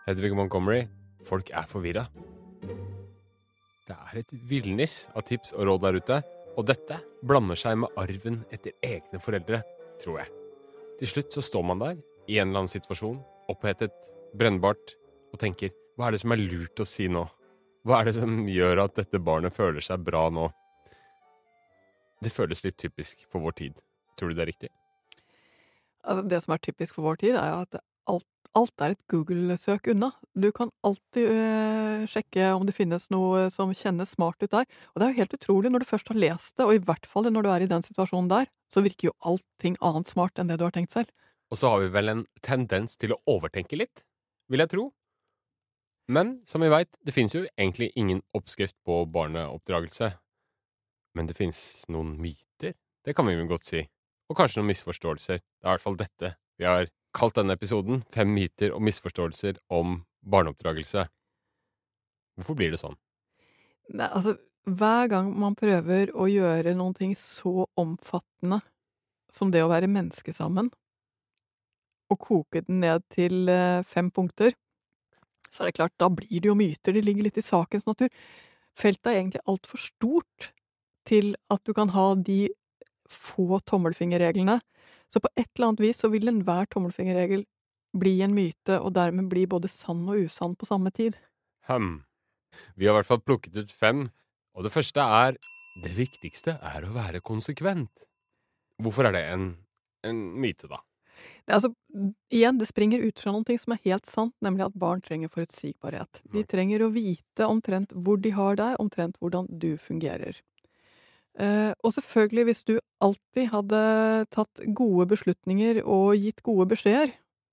Hedvig Montgomery, folk forvirret. Det et villnis av tips og råd der ute, og dette blander seg med arven etter egne foreldre, tror jeg. Til slutt så står man der, i en eller annen situasjon, opphetet, brennbart, og tenker, hva det som lurt å si nå? Hva det som gjør at dette barnet føler seg bra nå? Det føles litt typisk for vår tid. Tror du det riktig? Altså, det som typisk for vår tid, jo at alt et Google-søk unna. Du kan alltid sjekke om det finnes noe som kjennes smart ut der. Og det jo helt utrolig når du først har lest det, og i hvert fall når du i den situasjonen der, så virker jo allting annet smart enn det du har tenkt selv. Og så har vi vel en tendens til å overtenke litt, vil jeg tro. Men, som vi vet, det finnes jo egentlig ingen oppskrift på barneoppdragelse. Men det finnes noen myter, det kan vi vel godt si. Og kanskje noen misforståelser. Det I hvert fall dette vi har kalt denne episoden 5 myter og misforståelser om barneoppdragelse. Hvorfor blir det sånn? Nei, altså, hver gang man prøver å gjøre noen ting så omfattende som det å være menneske sammen, og koke den ned til 5 punkter, så det klart, da blir det jo myter, det ligger litt i sakens natur. Feltet egentlig alt for stort til at du kan ha de få tommelfingerreglene. Så på et eller annet vis så vil enhver tommelfingerregel bli en myte, og dermed bli både sann og usann på samme tid. Vi har I hvert fall plukket ut 5, og det første det viktigste å være konsekvent. Hvorfor det en myte da? Altså, igjen, det springer ut fra noe som helt sant, nemlig at barn trenger forutsigbarhet. De trenger å vite omtrent hvor de har deg, omtrent hvordan du fungerer. Og selvfølgelig, hvis du alltid hadde tatt gode beslutninger og gitt gode beskjeder,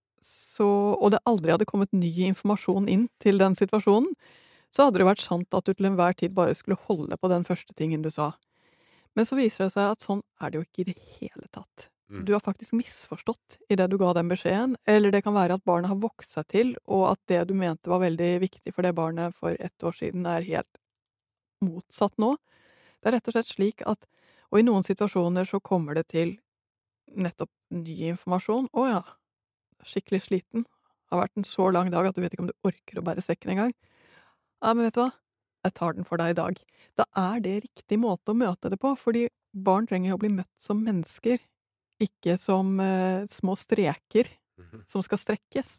og det aldri hadde kommet ny informasjon inn til den situasjonen, så hadde det vært sant at du til enhver tid bare skulle holde på den første tingen du sa. Men så viser det seg at sånn det jo ikke I det hele tatt. Du har faktisk misforstått I det du ga den beskjeden, eller det kan være at barnet har vokst seg til, og at det du mente var veldig viktig for det barnet for 1 år siden helt motsatt nå. Det rett og slett slik at, og I noen situasjoner så kommer det til nettopp ny informasjon. Ja, skikkelig sliten. Det har vært en så lang dag at du vet ikke om du orker å bære sekken en gang. Ja, men vet du hva? Jeg tar den for deg I dag. Da det riktig måte å møte det på, fordi barn trenger å bli møtt som mennesker, ikke som små streker som skal strekkes.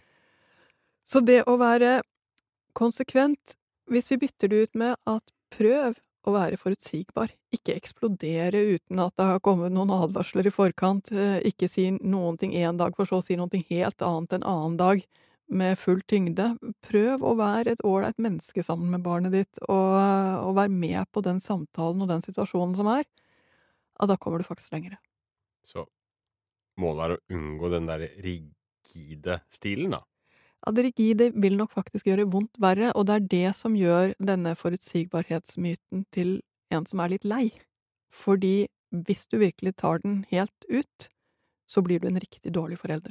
Så det å være konsekvent, hvis vi bytter det ut med at prøv å være forutsigbar, ikke eksplodere uten at det har kommet noen advarsler I forkant, ikke si noen ting en dag, for så å si noen ting helt annet en annen dag, med full tyngde. Prøv å være et ålreit menneske sammen med barnet ditt, og være med på den samtalen og den situasjonen som ja, da kommer du faktisk lengre. Så målet å unngå den der rigide stilen da? Ja, det rigide vil nok faktisk gjøre vondt verre, og det det som gjør denne forutsigbarhetsmyten til en som litt lei. Fordi hvis du virkelig tar den helt ut, så blir du en riktig dårlig forelder.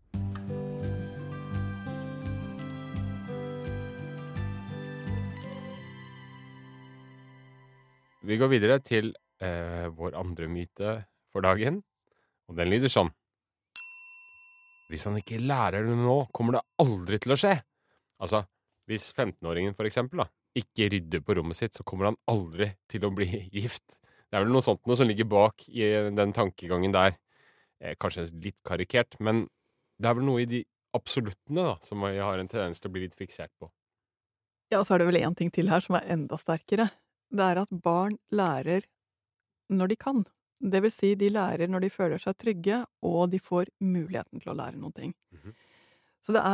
Vi går videre til vår andre myte for dagen, og den lyder sånn. Hvis han ikke lærer det nå, kommer det aldri til å skje. Altså, hvis 15-åringen for eksempel da, ikke rydder på rommet sitt, så kommer han aldri til å bli gift. Det vel noe sånt noe som ligger bak I den tankegangen der. Kanskje litt karikert, men det vel noe I de absoluttene da, som jeg har en tendens til å bli litt fiksert på. Ja, og så det vel en ting til her som enda sterkere. Det at barn lærer når de kan. Det vil si, de lærer når de føler seg trygge, og de får muligheten til å lære noen ting. Så det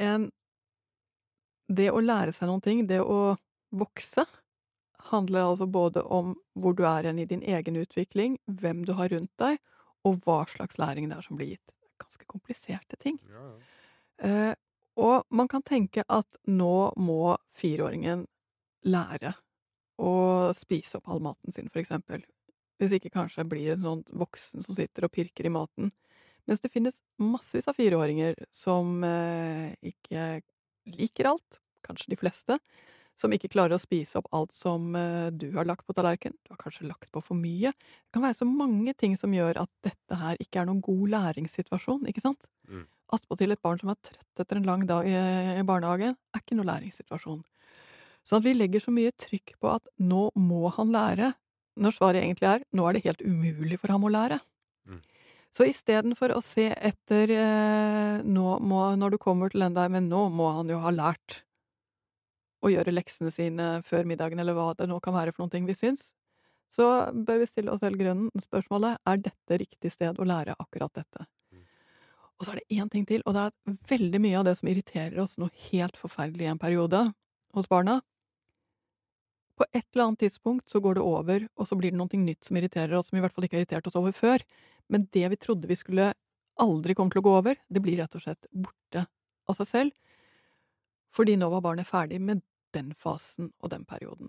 det å lære seg noen ting, det å vokse, handler altså både om hvor du hen I din egen utvikling, hvem du har rundt deg, og hva slags læring det som blir gitt. Ganske kompliserte ting. Ja. Og man kan tenke at nå må 4-åringen lære å spise opp all maten sin, for eksempel. Hvis ikke kanskje blir en sånn voksen som sitter og pirker I maten. Mens det finnes massevis av 4-åringer som ikke liker alt, kanskje de fleste, som ikke klarer å spise opp alt som du har lagt på tallerken. Du har kanskje lagt på for mye. Det kan være så mange ting som gjør at dette her ikke noen god læringssituasjon, ikke sant? Attpåtil et barn som er trøtt etter en lang dag i barnehagen, er ikke noe læringssituasjon. Så at vi legger så mye trykk på at nå må han lære, når svaret egentlig er nå er det helt umulig for ham å lære. Mm. Så istedenfor å se etter når du kommer til den der, men nå må han jo ha lært å gjøre leksene sine før middagen, eller hva det nå kan være for noen ting vi syns, så bør vi stille oss selv spørsmålet er dette riktig sted å lære akkurat dette. Mm. Og så er det én ting til, og det er at veldig mye av det som irriterer oss noe helt forferdelig i en periode hos barna, på et eller annet tidspunkt så går det over, og så blir det noe nytt som irriterer oss, som i hvert fall ikke har irritert oss over før. Men det vi trodde vi skulle aldri komme til å gå over, det blir rett og slett borte av seg selv. Fordi nå var barnet ferdig med den fasen og den perioden.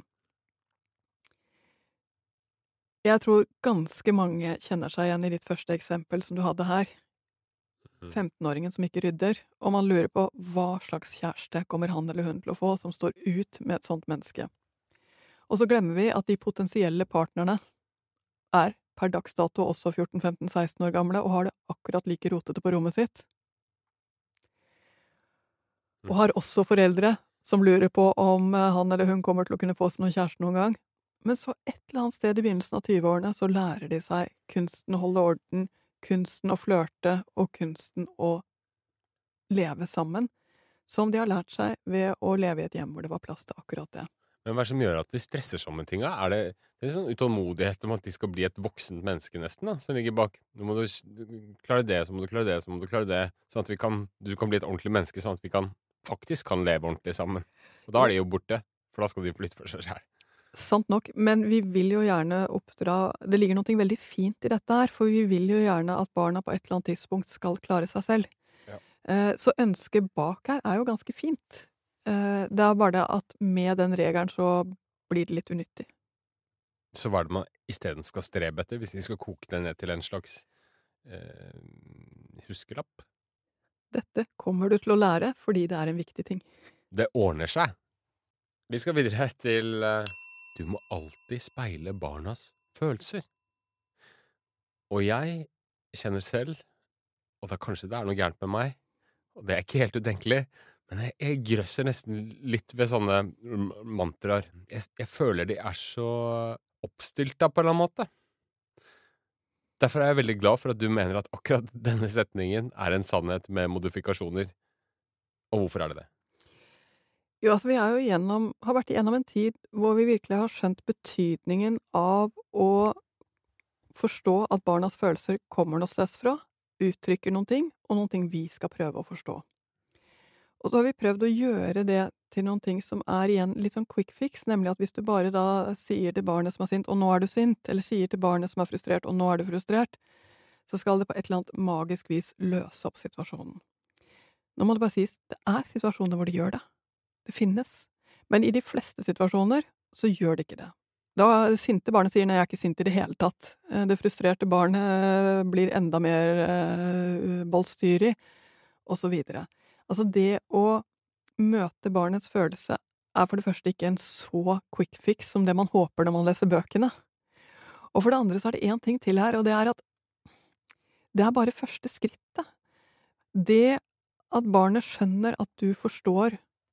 Jeg tror ganske mange kjenner seg igjen i ditt første eksempel som du hadde her. 15-åringen som ikke rydder, og man lurer på hva slags kjæreste kommer han eller hun til å få som står ut med et sånt menneske. Og så glemmer vi at de potensielle partnerne er per dags dato også 14-15-16 år gamle og har det akkurat like rotete på rommet sitt. Og har også foreldre som lurer på om han eller hun kommer til å kunne få seg noen kjæreste noen gang. Men så et eller annet sted i begynnelsen av 20-årene så lærer de seg kunsten å holde orden, kunsten å flørte og kunsten å leve sammen, som de har lært seg ved å leve i et hjem hvor det var plass til akkurat det. Men hva er det som gjør at de stresser sånn med tinga? Er det sånn utålmodighet om at de skal bli et voksent menneske nesten, da, som ligger bak? Nå må du klare det, så må du klare det, så må du klare det, sånn at du kan bli et ordentlig menneske, sånn at vi faktisk kan leve ordentlig sammen. Og da er de jo borte, for da skal de flytte for seg selv. Sant nok, men vi vil jo gjerne det ligger noe veldig fint i dette her, for vi vil jo gjerne at barna på et eller annet tidspunkt skal klare seg selv. Ja. Så ønsket bak her er jo ganske fint. Det er bare det at med den regelen så blir det litt unyttig. Så hva er det man i stedet skal strebe etter, hvis vi skal koke det ned til en slags huskelapp? Dette kommer du til å lære fordi det er en viktig ting. Det ordner seg. Vi skal videre til du må alltid speile barnas følelser. Og jeg kjenner selv, og da kanskje det er noe gærent med meg, og det er ikke helt utenkelig, men jeg grøsser nesten litt ved sånne mantraer. Jeg føler de er så oppstilta på en eller annen måte. Derfor er jeg veldig glad for at du mener at akkurat denne setningen er en sannhet med modifikasjoner. Og hvorfor er det det? Jo, altså vi er jo har vært igjennom en tid hvor vi virkelig har skjønt betydningen av å forstå at barnas følelser kommer noe sted fra, uttrykker noen ting, og noen ting vi skal prøve å forstå. Og så har vi prøvd å gjøre det til noen ting som er igjen litt sånn quick fix, nemlig at hvis du bare da sier til barnet som er sint, og nå er du sint, eller sier til barnet som er frustrert, og nå er du frustrert, så skal det på et eller annet magisk vis løse opp situasjonen. Nå må det bare sies, det er situasjoner hvor det gjør det. Det finnes. Men i de fleste situasjoner så gjør det ikke det. Da det sinte barnet sier nei, jeg er ikke sint i det hele tatt. Det frustrerte barnet blir enda mer bollstyrig, og så videre. Altså det å møte barnets følelse er for det første ikke en så quick fix som det man håper når man leser bøkene. Og for det andre så er det én ting til her, og det er at det er bare første skrittet. Det at barnet skjønner at du forstår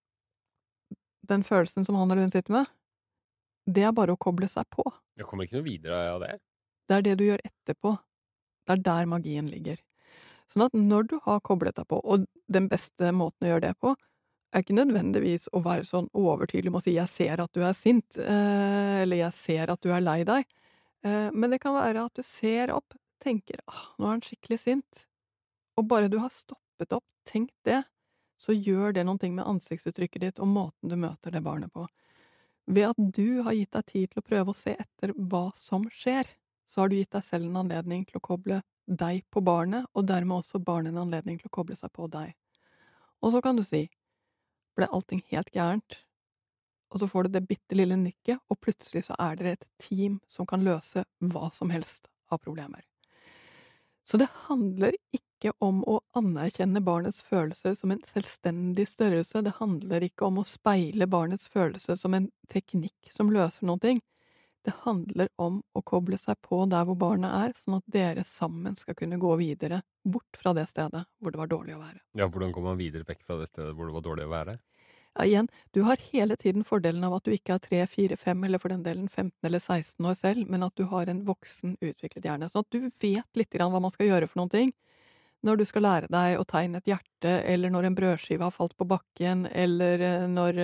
den følelsen som han eller hun sitter med, det er bare å koble seg på. Det kommer ikke noe videre av det. Det er det du gjør etterpå. Det er der magien ligger. Sånn at når du har koblet deg på, og den beste måten å gjøre det på, er ikke nødvendigvis å være sånn overtydelig med å si 'jeg ser at du er sint', eller 'jeg ser at du er lei deg', men det kan være at du ser opp, tenker 'nå er han skikkelig sint', og bare du har stoppet opp, tenkt det, så gjør det noen ting med ansiktsuttrykket ditt og måten du møter det barnet på. Ved at du har gitt deg tid til å prøve å se etter hva som skjer, så har du gitt deg selv en anledning til å koble deg på barnet, og dermed også barnet en anledning til å koble seg på deg. Og så kan du si, ble allting helt gærent? Og så får du det bitte lille nikket, og plutselig så er dere et team som kan løse hva som helst av problemer. Så det handler ikke om å anerkjenne barnets følelser som en selvstendig størrelse, det handler ikke om å speile barnets følelser som en teknikk som løser noen ting. Det handler om å koble seg på der hvor barnet sånn at dere sammen skal kunne gå videre, bort fra det stedet hvor det var dårlig å være. Ja, hvordan går man videre vekk fra det stedet hvor det var dårlig å være? Ja, igjen, du har hele tiden fordelen av at du ikke er 3, 4, 5 eller for den delen 15 eller 16 år selv, men at du har en voksen, utviklet hjerne. Sånn at du vet litt grann hva man skal gjøre for noen ting. Når du skal lære deg å tegne et hjerte, eller når en brødskive har falt på bakken, eller når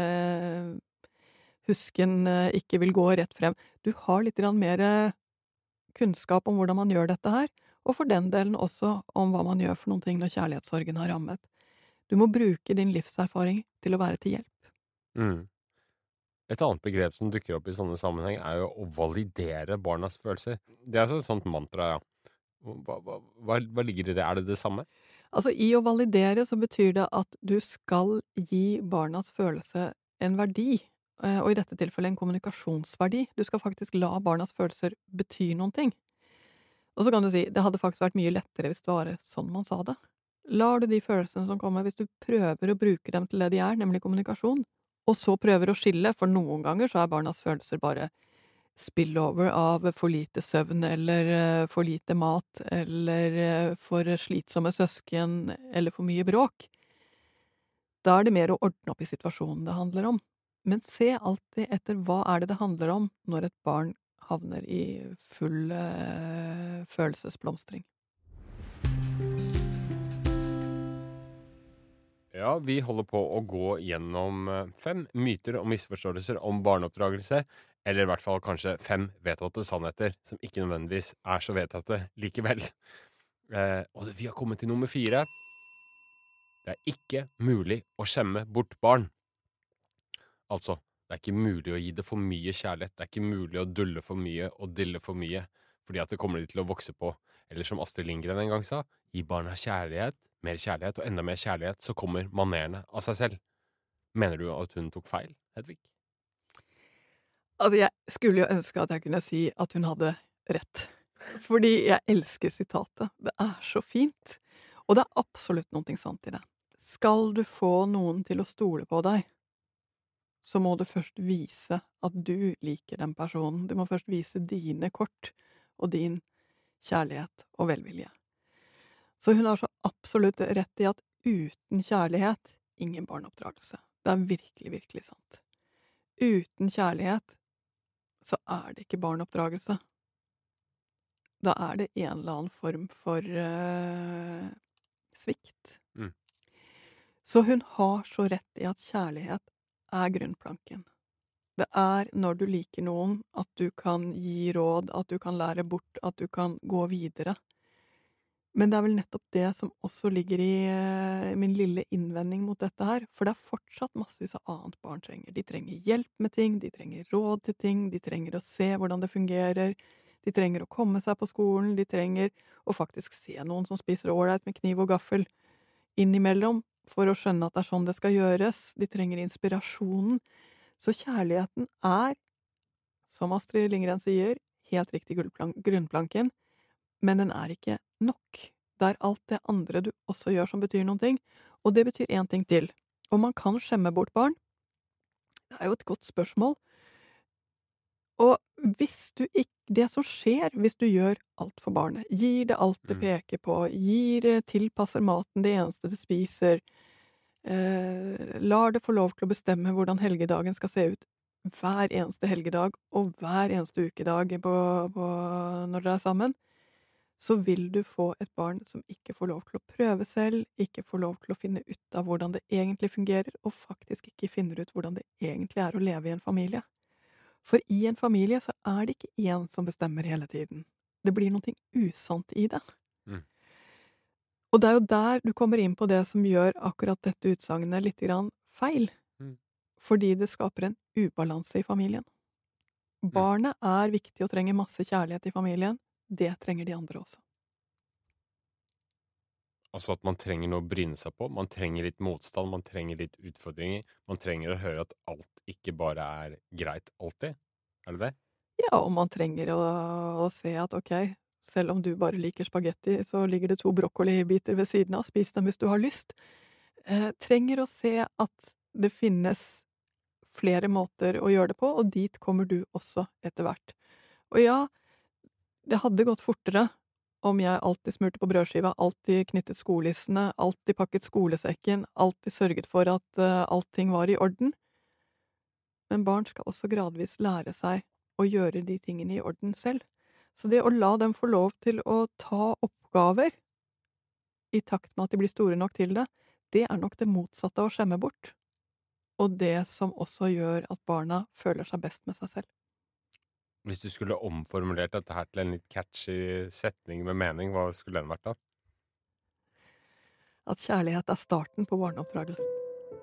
husken ikke vil gå rett frem. Du har litt grann mer kunnskap om hvordan man gjør dette her, og for den delen også om hva man gjør for noen ting når kjærlighetssorgen har rammet. Du må bruke din livserfaring til å være til hjelp. Mm. Et annet begrep som dukker opp i sånne sammenheng jo å validere barnas følelser. Det altså et sånt mantra, ja. Hva ligger i det? Det det samme? Altså, i å validere så betyr det at du skal gi barnas følelse en verdi, og i dette tilfellet en kommunikasjonsverdi. Du skal faktisk la barnas følelser bety noen ting. Og så kan du si, det hadde faktisk vært mye lettere hvis det var sånn man sa det. Lar du de følelsene som kommer, hvis du prøver å bruke dem til det de nemlig kommunikasjon, og så prøver å skille, for noen ganger så barnas følelser bare spillover av for lite søvn, eller for lite mat, eller for slitsomme søsken, eller for mye bråk. Da det mer å ordne opp i situasjonen det handler om. Men se alltid etter hva det handler om når et barn havner i full følelsesblomstring. Ja, vi holder på å gå gjennom 5 myter og misforståelser om barneoppdragelse, eller i hvert fall kanskje 5 vedtatte sannheter, som ikke nødvendigvis så vedtatte likevel. Og vi har kommet til nummer 4. Det ikke mulig å skjemme bort barn. Altså, det ikke mulig å gi det for mye kjærlighet, det ikke mulig å dulle for mye og dille for mye, fordi at det kommer de til å vokse på. Eller som Astrid Lindgren en gang sa, gi barna kjærlighet, mer kjærlighet, og enda mer kjærlighet, så kommer manerene av seg selv. Mener du at hun tok feil, Hedvig? Altså, jeg skulle jo ønske at jeg kunne si at hun hadde rett. Fordi jeg elsker sitatet. Det så fint. Og det absolutt noe sant i det. Skal du få noen til å stole på deg, så må du først vise at du liker den personen. Du må først vise dine kort og din kjærlighet og velvilje. Så hun har så absolutt rett i at uten kjærlighet, ingen barneoppdragelse. Det virkelig, virkelig sant. Uten kjærlighet, så det ikke barneoppdragelse. Da det en eller annen form for svikt. Mm. Så hun har så rett i at kjærlighet grunnplanken. Det når du liker noen, at du kan gi råd, at du kan lære bort, at du kan gå videre. Men det vel nettopp det som også ligger i min lille innvending mot dette her, for det fortsatt massevis av annet barn trenger. De trenger hjelp med ting, de trenger råd til ting, de trenger å se hvordan det fungerer, de trenger å komme seg på skolen, de trenger å faktisk se noen som spiser ålreit med kniv og gaffel innimellom, for å skjønne at det sånn det skal gjøres. De trenger inspirasjonen. Så kjærligheten som Astrid Lindgren sier, helt riktig grunnplanken, men den ikke nok. Det alt det andre du også gjør som betyr noen ting, og det betyr en ting til. Om man kan skjemme bort barn, det jo et godt spørsmål. Og hvis du ikke, det som skjer hvis du gjør alt for barnet, gir det alt det peker på, tilpasser maten det eneste det spiser, lar det få lov til å bestemme hvordan helgedagen skal se ut hver eneste helgedag og hver eneste ukedag når dere sammen, så vil du få et barn som ikke får lov til å prøve selv, ikke får lov til å finne ut av hvordan det egentlig fungerer, og faktisk ikke finner ut hvordan det egentlig å leve i en familie. For i en familie så det ikke én som bestemmer hele tiden. Det blir noe usant i det. Mm. Og det jo der du kommer inn på det som gjør akkurat dette utsagnet litt grann feil. Mm. Fordi det skaper en ubalanse i familien. Barnet viktig og trenger masse kjærlighet i familien. Det trenger de andre også. Altså at man trenger noe å bryne seg på, man trenger litt motstand, man trenger litt utfordringer, man trenger å høre at alt ikke bare greit alltid. Det det? Ja, og man trenger å se at ok, selv om du bare liker spagetti, så ligger det 2 brokkolibiter ved siden av, spis dem hvis du har lyst. Trenger å se at det finnes flere måter å gjøre det på, og dit kommer du også etter hvert. Og ja, det hadde gått fortere om jeg alltid smurte på brødskiva, alltid knyttet skolissene, alltid pakket skolesekken, alltid sørget for at allting var i orden. Men barn skal også gradvis lære seg å gjøre de tingene i orden selv. Så det å la dem få lov til å ta oppgaver i takt med at de blir store nok til det, det er nok det motsatte av å skjemme bort. Og det som også gjør at barna føler seg best med seg selv. Hvis du skulle omformulert dette her til en litt catchy setning med mening, hva skulle den vært da? At kjærlighet er starten på barneoppdragelsen.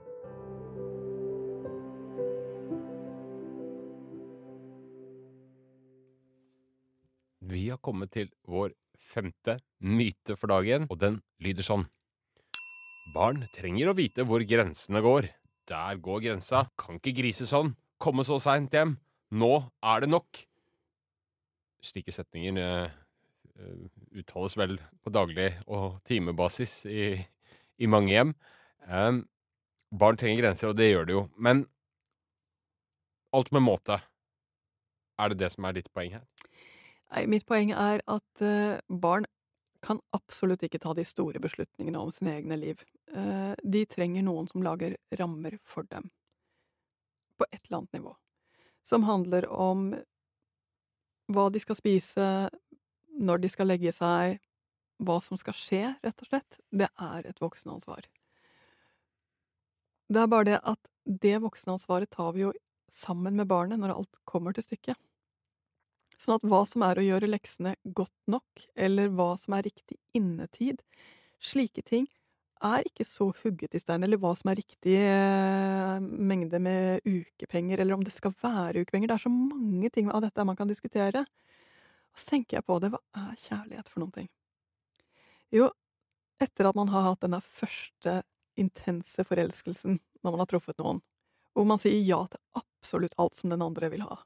Vi har kommet til vår 5. myte for dagen, og den lyder sånn. Barn trenger å vite hvor grensene går. Der går grensa. Kan ikke grise sånn. Komme så sent hjem. Nå er det nok. Slike setninger uttales vel på daglig og timebasis i mange hjem. Barn trenger grenser, og det gjør det jo. Men alt med måte. Er det det som er ditt poeng her? Nei, mitt poeng er at barn kan absolutt ikke ta de store beslutningene om sine egne liv. De trenger noen som lager rammer for dem. På et eller annet nivå. Som handler om hva de skal spise, når de skal legge seg, hva som skal skje, rett og slett. Det er et voksenansvar. Det er bare det at det voksenansvaret tar vi jo sammen med barnet når alt kommer til stykket. Sånn at hva som er å gjøre leksene godt nok, eller hva som er riktig innetid, slike ting er ikke så hugget i stein, eller hva som er riktig mengde med ukepenger, eller om det skal være ukepenger. Det er så mange ting av dette man kan diskutere. Og så tenker jeg på det, hva er kjærlighet for noen ting? Jo, etter at man har hatt denne første intense forelskelsen når man har truffet noen, hvor man sier ja til absolutt alt som den andre vil ha,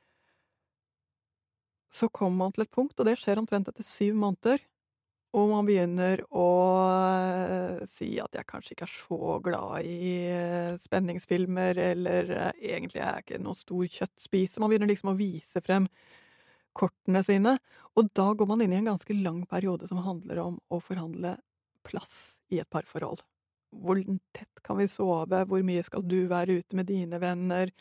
så kommer man til et punkt, og det skjer omtrent etter 7 måneder, og man begynner å si at jeg kanskje ikke er så glad i spenningsfilmer, eller egentlig er jeg ikke noen stor kjøttspiser. Man begynner liksom å vise frem kortene sine, og da går man inn i en ganske lang periode som handler om å forhandle plass i et parforhold. Hvor tett kan vi sove? Hvor mye skal du være ute med dine venner?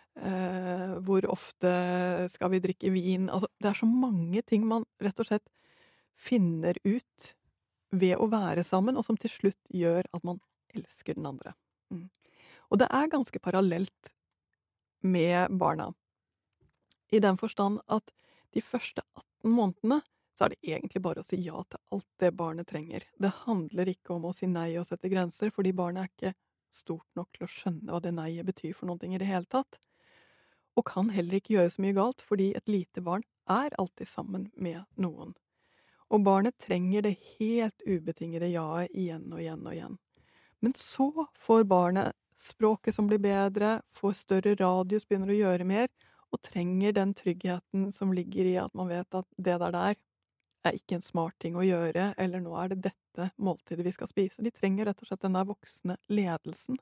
Hvor ofte skal vi drikke vin? Altså, det er så mange ting man rett og slett finner ut ved å være sammen, og som til slutt gjør at man elsker den andre. Og det er ganske parallelt med barna. I den forstand at de første 18 månedene så er det egentlig bare å si ja til alt det barnet trenger. Det handler ikke om å si nei og sette grenser, fordi barnet er ikke stort nok til å skjønne hva det nei betyr for noen ting i det hele tatt. Og kan heller ikke gjøre så mye galt, fordi et lite barn er alltid sammen med noen. Og barnet trenger det helt ubetingede jaet igjen og igjen og igjen. Men så får barnet språket som blir bedre, får større radius, begynner å gjøre mer, og trenger den tryggheten som ligger i at man vet at det der er ikke en smart ting å gjøre, eller nå er det dette måltidet vi skal spise. De trenger rett og slett den der voksne ledelsen.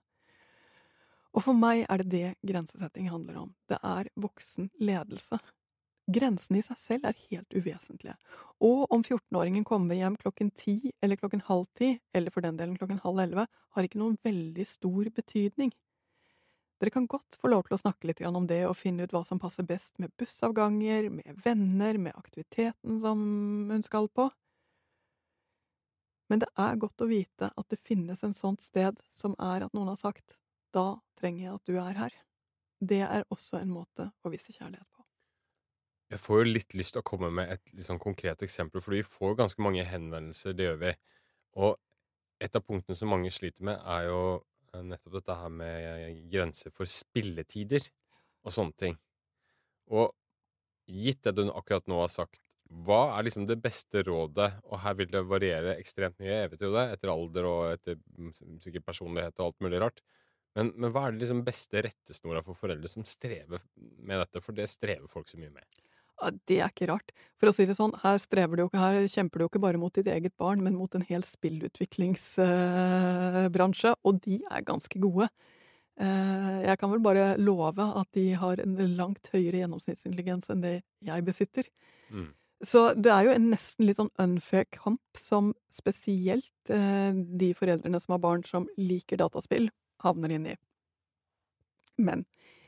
Og for meg er det det grensesetting handler om. Det er voksen ledelse. Grensene i seg selv er helt uvesentlige. Og om 14-åringen kommer hjem 10:00 eller 10:30, eller for den delen 10:30, har ikke noen veldig stor betydning. Dere kan godt få lov til å snakke litt om det, og finne ut hva som passer best med bussavganger, med venner, med aktiviteten som hun skal på. Men det er godt å vite at det finnes en sånt sted som er at noen har sagt, da trenger jeg at du er her. Det er også en måte å vise kjærlighet på. Jeg får jo litt lyst til å komme med et litt sånn konkret eksempel, for vi får ganske mange henvendelser, det gjør vi. Og et av punktene som mange sliter med, er jo nettopp dette her med grenser for spilletider og sånne ting. Og gitt det du akkurat nå har sagt, hva er liksom det beste rådet? Og her vil det variere ekstremt mye, jeg vet jo det, etter alder og etter sikkert personlighet og alt mulig rart. Men hva er det liksom beste rettesnora for foreldre som strever med dette? For det strever folk så mye med. Ja, det er ikke rart. For å si det sånn, her kjemper du ikke bare mot ditt eget barn, men mot en hel spillutviklingsbransje, og de er ganske gode. Jeg kan vel bare love at de har en langt høyere gjennomsnittsintelligens enn det jeg besitter. Mm. Så det er jo en nesten litt sånn unfair kamp som spesielt de foreldrene som har barn som liker dataspill, havner inn i. Men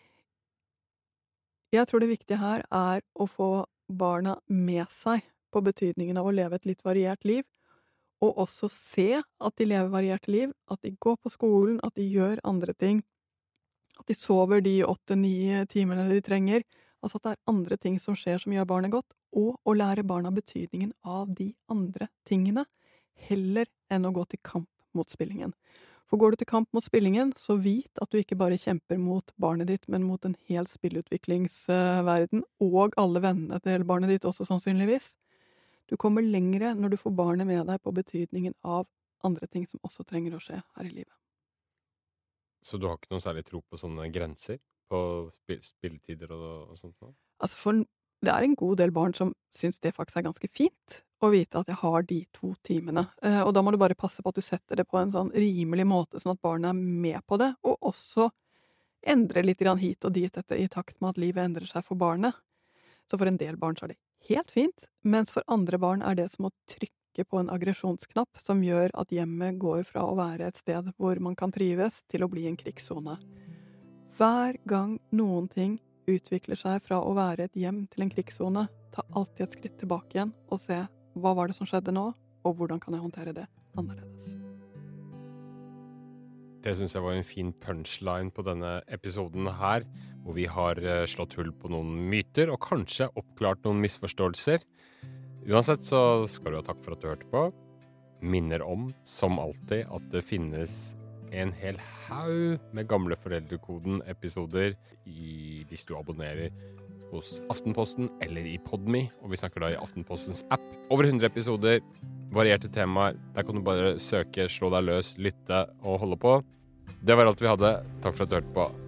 jeg tror det viktige her er å få barna med seg på betydningen av å leve et litt variert liv, og også se at de lever varierte liv, at de går på skolen, at de gjør andre ting, at de sover de 8-9 timene de trenger, altså at det er andre ting som skjer som gjør barnet godt, og å lære barna betydningen av de andre tingene, heller enn å gå til kamp mot spillingen. For går du til kamp mot spillingen, så vit at du ikke bare kjemper mot barnet ditt, men mot en hel spillutviklingsverden, og alle vennene til barnet ditt også sannsynligvis. Du kommer lengre når du får barnet med deg på betydningen av andre ting som også trenger å skje her i livet. Så du har ikke noe særlig tro på sånne grenser på spilletider og sånt nå? Altså for det er en god del barn som syns det faktisk er ganske fint å vite at jeg har de 2 timene. Og da må du bare passe på at du setter det på en sånn rimelig måte, sånn at barnet er med på det, og også endre litt grann hit og dit i takt med at livet endrer seg for barnet. Så for en del barn så er det helt fint, mens for andre barn er det som å trykke på en aggresjonsknapp som gjør at hjemmet går fra å være et sted hvor man kan trives, til å bli en krigssone. Hver gang noen ting utvikler seg fra å være et hjem til en krigssone, ta alltid et skritt tilbake igjen og se hva var det som skjedde nå, og hvordan kan jeg håndtere det annerledes. Det synes jeg var en fin punchline på denne episoden her, hvor vi har slått hull på noen myter og kanskje oppklart noen misforståelser. Uansett så skal du ha takk for at du hørte på. Minner om, som alltid, at det finnes en hel haug med gamle Foreldrekoden-episoder hvis du abonnerer hos Aftenposten eller i Podme, og vi snakker da i Aftenpostens app. Over 100 episoder, varierte temaer. Der kan du bare søke, slå deg løs, lytte og holde på. Det var alt vi hadde. Takk for at du hørte på.